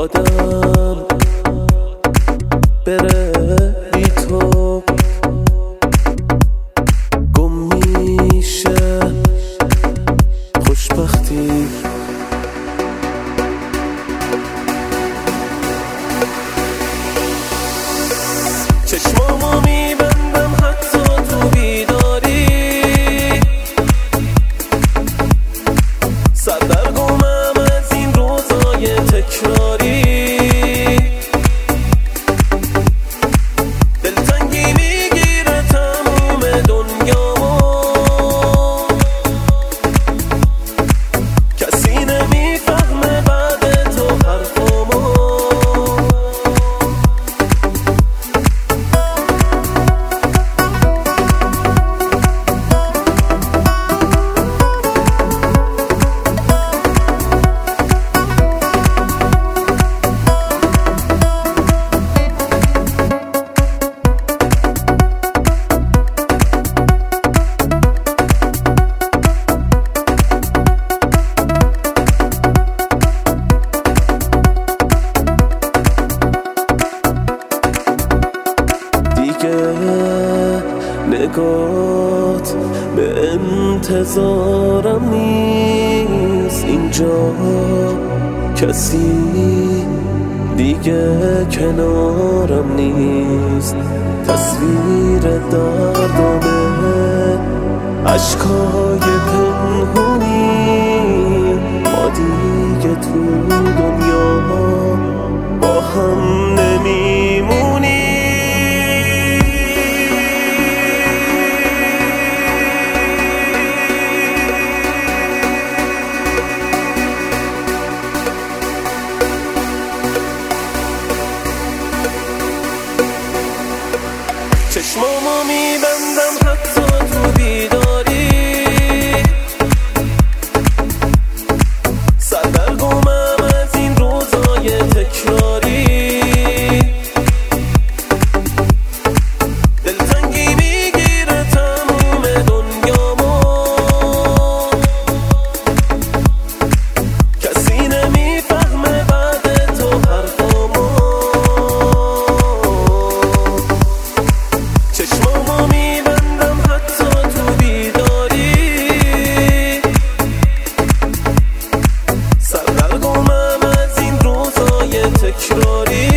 یادم بره بی تو گم میشه خوشبختی. چشمامو میبندم حتی تو بیداری، سردرگمم از این روزای تکراری، دلتنگی میگیره تموم دنیامو، کسی نمیفهمه بعد تو حرفامو. نگات به انتظارم نیست، اینجا کسی دیگه کنارم نیست، تصویر دردانه عشقای پنهونی، ما دیگه تو دنیا با هم نمیمونیم. چشمامو میبندم حتی تو بیداری، سردرگمم از این روزای تکراری، دلتنگی میگیره تموم دنیامو، کسی نمیفهمه بعد تو حرفامو. چشمامو میبندم حتی تو بیداری، سردرگمم از این روزای تکراری،